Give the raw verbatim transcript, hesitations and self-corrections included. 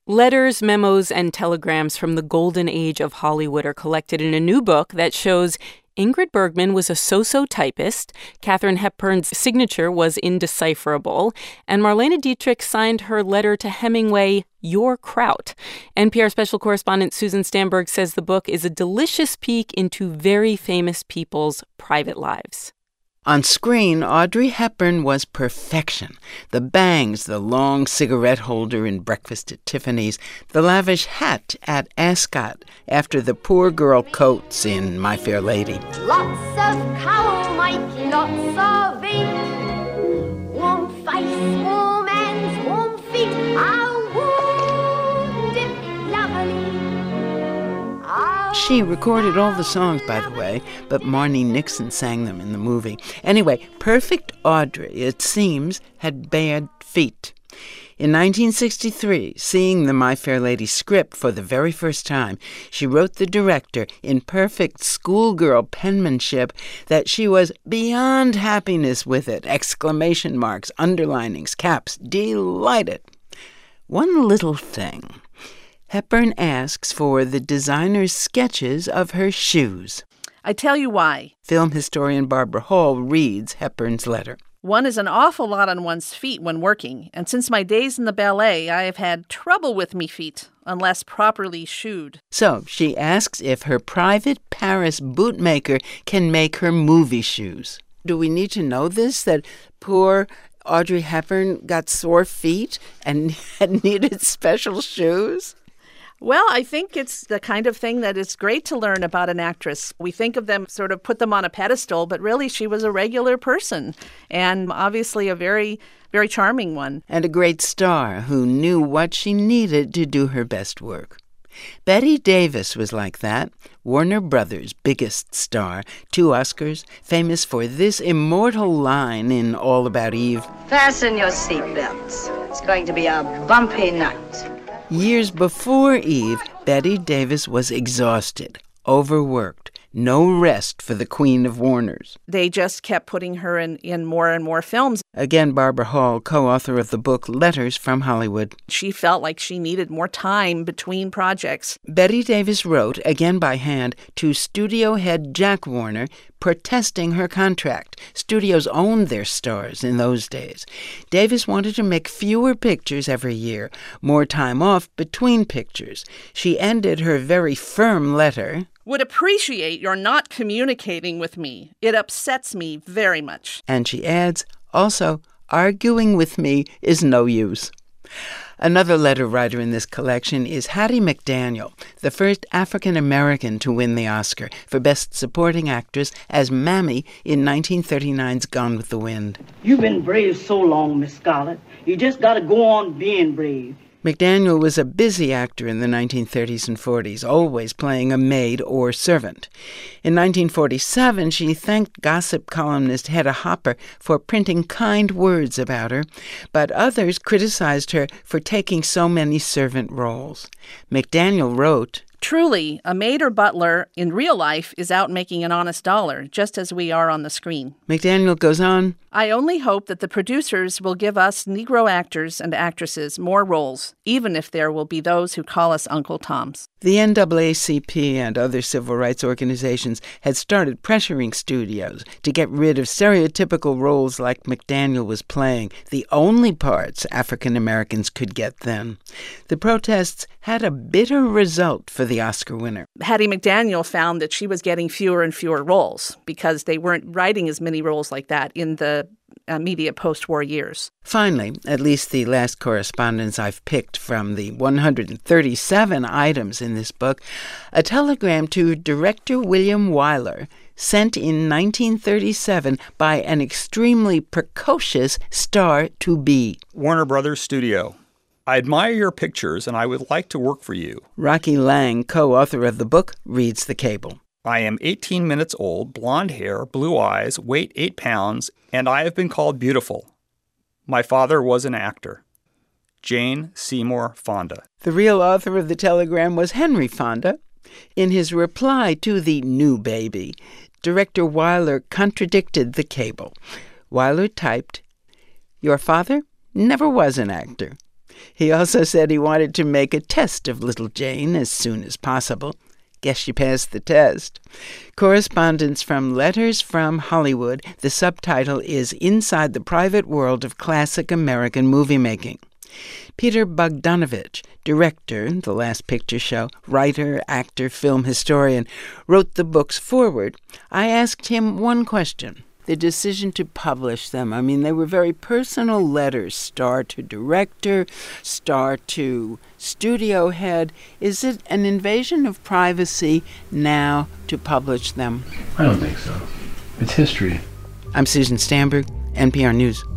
Letters, memos, and telegrams from the golden age of Hollywood are collected in a new book that shows Ingrid Bergman was a so-so typist, Katharine Hepburn's signature was indecipherable, and Marlene Dietrich signed her letter to Hemingway, "Your Kraut." N P R special correspondent Susan Stamberg says the book is a delicious peek into very famous people's private lives. On screen, Audrey Hepburn was perfection. The bangs, the long cigarette holder in Breakfast at Tiffany's, the lavish hat at Ascot after the poor girl coats in My Fair Lady. Lots of cow, Mikey, lots of it. Warm face, warm hands, warm feet. How would it be lovely? She recorded all the songs, by the way, but Marnie Nixon sang them in the movie. Anyway, Perfect Audrey, it seems, had bad feet. In nineteen sixty-three, seeing the My Fair Lady script for the very first time, she wrote the director in perfect schoolgirl penmanship that she was beyond happiness with it. Exclamation marks, underlinings, caps, delighted. One little thing. Hepburn asks for the designer's sketches of her shoes. I tell you why. Film historian Barbara Hall reads Hepburn's letter. One is an awful lot on one's feet when working, and since my days in the ballet, I have had trouble with me feet, unless properly shoed. So she asks if her private Paris bootmaker can make her movie shoes. Do we need to know this, that poor Audrey Hepburn got sore feet and had needed special shoes? Well, I think it's the kind of thing that is great to learn about an actress. We think of them, sort of put them on a pedestal, but really she was a regular person and obviously a very, very charming one. And a great star who knew what she needed to do her best work. Bette Davis was like that, Warner Brothers' biggest star, two Oscars, famous for this immortal line in All About Eve. Fasten your seatbelts. It's going to be a bumpy night. Years before Eve, Bette Davis was exhausted, overworked, no rest for the Queen of Warners. They just kept putting her in, in more and more films. Again, Barbara Hall, co-author of the book Letters from Hollywood. She felt like she needed more time between projects. Bette Davis wrote, again by hand, to studio head Jack Warner, protesting her contract. Studios owned their stars in those days. Davis wanted to make fewer pictures every year, more time off between pictures. She ended her very firm letter, "Would appreciate your not communicating with me. It upsets me very much." And she adds, also, arguing with me is no use. Another letter writer in this collection is Hattie McDaniel, the first African-American to win the Oscar for Best Supporting Actress as Mammy in nineteen thirty-nine's Gone with the Wind. You've been brave so long, Miss Scarlett. You just got to go on being brave. McDaniel was a busy actor in the nineteen thirties and forties, always playing a maid or servant. In nineteen forty-seven, she thanked gossip columnist Hedda Hopper for printing kind words about her, but others criticized her for taking so many servant roles. McDaniel wrote, "Truly, a maid or butler in real life is out making an honest dollar, just as we are on the screen." McDaniel goes on, "I only hope that the producers will give us Negro actors and actresses more roles, even if there will be those who call us Uncle Toms." The N double A C P and other civil rights organizations had started pressuring studios to get rid of stereotypical roles like McDaniel was playing, the only parts African Americans could get then. The protests had a bitter result for the Oscar winner. Hattie McDaniel found that she was getting fewer and fewer roles because they weren't writing as many roles like that in the immediate post-war years. Finally, at least the last correspondence I've picked from the one hundred thirty-seven items in this book, a telegram to director William Wyler, sent in nineteen thirty-seven by an extremely precocious star-to-be. Warner Brothers Studio. I admire your pictures and I would like to work for you. Rocky Lang, co-author of the book, reads the cable. I am eighteen minutes old, blonde hair, blue eyes, weight eight pounds, and I have been called beautiful. My father was an actor. Jane Seymour Fonda. The real author of the telegram was Henry Fonda. In his reply to the new baby, director Wyler contradicted the cable. Wyler typed, "Your father never was an actor." He also said he wanted to make a test of little Jane as soon as possible. Guess she passed the test. Correspondence from Letters from Hollywood. The subtitle is Inside the Private World of Classic American Movie Making. Peter Bogdanovich, director, The Last Picture Show, writer, actor, film historian, wrote the book's foreword. I asked him one question. The decision to publish them, I mean, they were very personal letters, star to director, star to studio head. Is it an invasion of privacy now to publish them? I don't think so. It's history. I'm Susan Stamberg, N P R News.